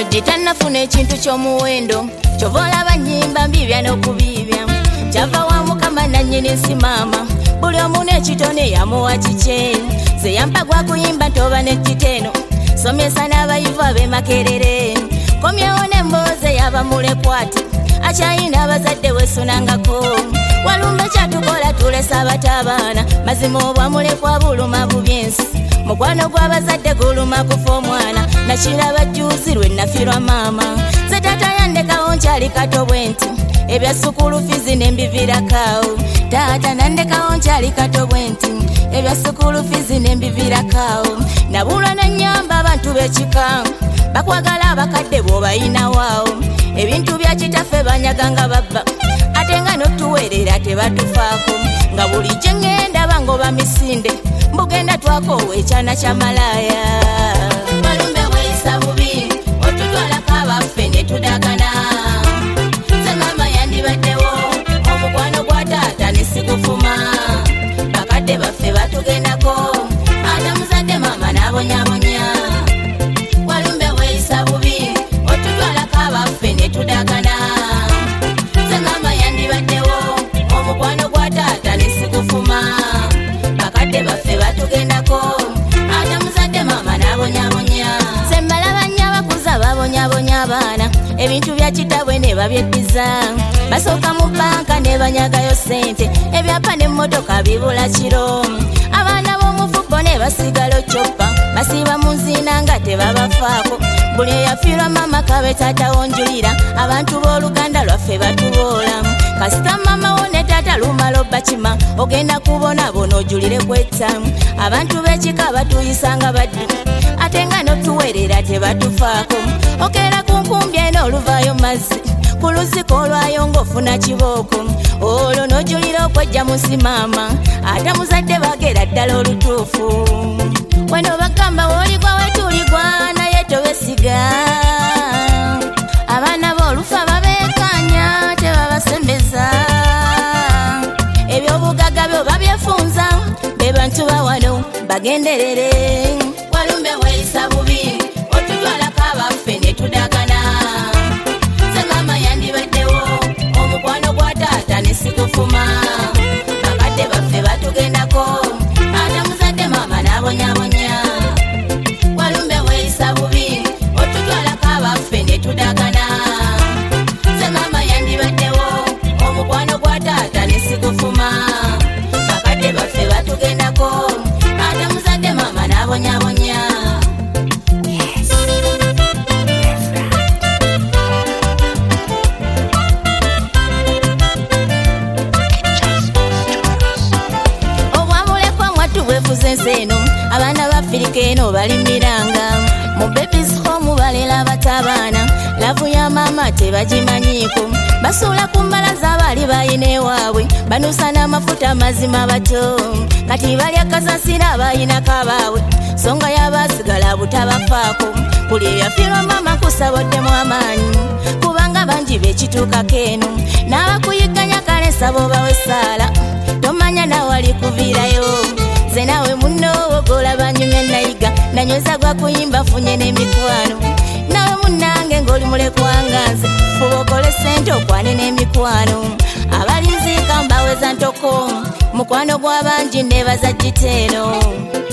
Jitanafuna ekintu ky'omuwendo kyovola banyimba mbibya n'okubibya kyava wa Mukama nannyini nsimama buli omu n'ekitone yamuwa kikye ze yampa gwa kuyimba ntoba n'ekiteno somesa n'abayivu ab'Emakerere komyewo n'emboozi yaba mulekwati akyayina abazadde wesunangako walumbe kyatukola tulesa abatabaana mazima obwa mulekwa buluma bubyensi mukwano gw'abazadde guluma kufa omwana nakiraba jjuuzi lwe nafirwa maama ze taata yandekawo nkyali kato bwenti ebya sukulu fizi nembivirakaawo taata nandekawo nkyali kato bwenti ebya sukulu fizi nembivirakaawo nabulwa nanyamba abantu b'ekika bakwagala abakadde bw'obayinawaawo ebintu bya kitaffe banyaganga babba ate nga n'otuweerera tebatufaako nga buli gye ngenda bangoba misinde mbugenda twakoowa ekyana kya malaaya balumbe weeyisa bubi otutwalako abaffe ne tudagana ze maama yandibaddewo omukwano gwa taata ne sikufuma bakadde baffe batugendako ate muzadde maama n'abonyabonya walumbe weeyisa bubi otutwalako abaffe ne tudagana ze maama yandibaddewo omukwano gwa taata ne sikufuma bakadde baffe batugendako ate muzadde maama n'abonyabonya sembala banya bakuza babonyabonya abaana ebintu bya kitabwe ne babyeddiza basooka mu banka ne banyagayo ssente ebyapa n'emmotoka bibula kiro abaana b'omufubbo ne basigala coppa basiiba mu nziina nga tebabafaako buli eyafiirwa maama kabe taata wonjulira abantu b'oluganda lwaffe batuboola kasita maama wo ne taata lumala obbakima ogenda kubonaabona ojulire kwetta abantu b'ekika batuyisanga baddu ate nga n'otuweerera tebatufaako okeera ku nkumbi eno oluvaayo mazzi ku luziko olwayo ng'ofuna kibooko olwo n'ojulira okwejja musi maama ate muzadde bagera ddala olutuufu weno bagamba wooligwa wetuligwa naye tobesiga abaana b'olufa babeekanya tebabasembeza ebyobugaga byo babyefunza be bantu bawano bagenderere walumbe weeyisa bubi otutwalako abaffe ne tudagana ze maama yandibaddewo omukwano gwa taata ne sikufuma bakadde baffe batugendako ate muzadde maama n'abonyabonya walumbe weeyisa bubi otutwalako abaffe ne tudagana ze maama yandibaddewo omukwano gwa taata ne sikufuma bakadde baffe batugendako ate muzadde maama n'abonyabonya obwamulekwa mwattu bwefuze ensi eno abaana b'Afirika eno balimiranga mu babies home balera abatabaana lavu ya maama tebagimanyiiko basuula ku mbalaza abaali bayina ewaabwe banuusa n'amafuta mazima bato kati balya kasasira abayinako abaabwe songa y'abaasigala butabafaako buli eyafiirwa maama kusaboddemu amaanyi kubanga bangi beekituukako eno n'abakuyigganya kale nsaba obawe essaala tomanya nawali kuviirayo ze naawe munnoowo golabanyumya nayiga nanyweza gwa kuyimba funye n'emikwano nawe munnange ng'oli mulekwanga nze fuba okole ssente okwane n'emikwano abalinziika mbaweza ntoko mukwano gw'abangi neebaza giteeno